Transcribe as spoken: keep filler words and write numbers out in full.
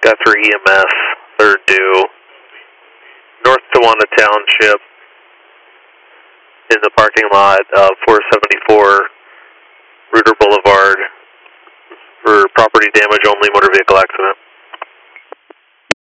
Got for E M S, third due, North Tawana Township, in the parking lot of four seventy-four Reuter Boulevard for property damage only, motor vehicle accident.